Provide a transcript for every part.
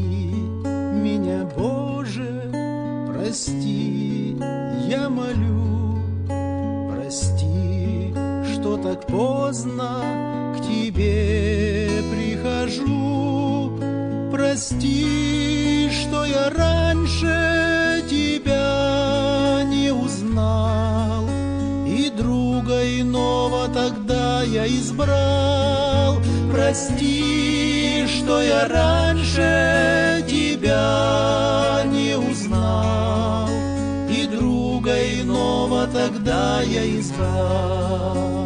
меня, Боже, прости, я молю, прости, что так поздно к Тебе прихожу, прости, что я раньше Тебя не узнал, и друга иного тогда я избрал. Прости, что я раньше Тебя не узнал, и друга иного тогда я избрал.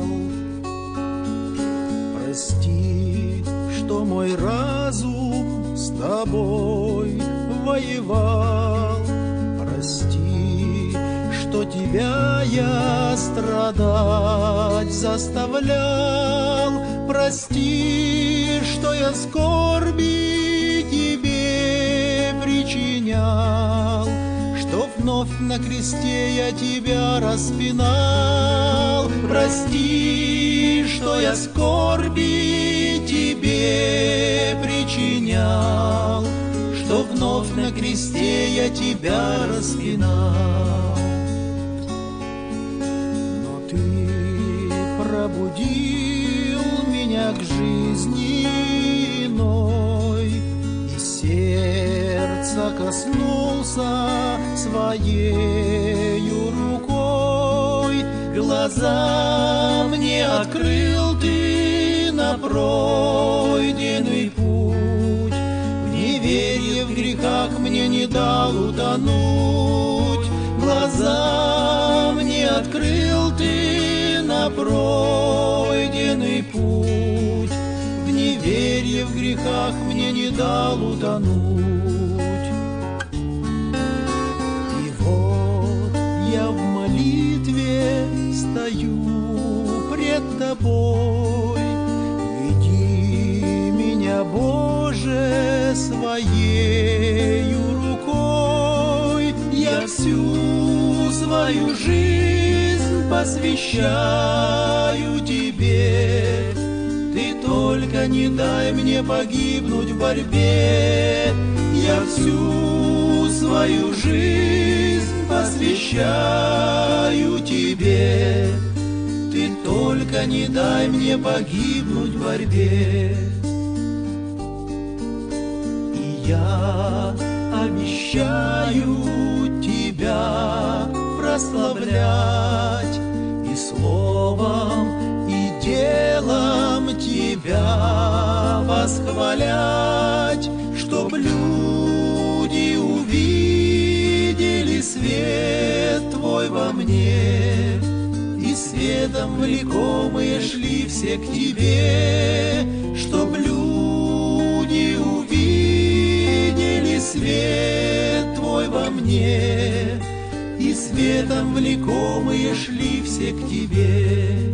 Прости, что мой разум с Тобой воевал. Прости, что Тебя я страдать заставлял. Прости, что я скорби Тебе причинял, что вновь на кресте я Тебя распинал. Прости, что я скорби Тебе причинял, что вновь на кресте я Тебя распинал. Но Ты пробудил меня к жизни иной, и сердца коснулся своею рукой. Глаза мне открыл Ты на пройденный путь, в неверии, в грехах мне не дал утонуть. Глаза мне открыл Ты на пройденный путь, в неверии, в грехах мне не дал утонуть. И вот я в молитве стою пред Тобой, веди меня, Боже, своею рукой. Я всю свою жизнь посвящаю Тебе, Ты только не дай мне погибнуть в борьбе. Я всю свою жизнь посвящаю Тебе, Ты только не дай мне погибнуть в борьбе. И я обещаю Тебя прославлять и словом, и делом Тебя восхвалять, чтоб люди увидели свет Твой во мне, и светом влекомые шли все к Тебе, чтоб люди увидели свет Твой во мне, и светом влекомые шли все к Тебе.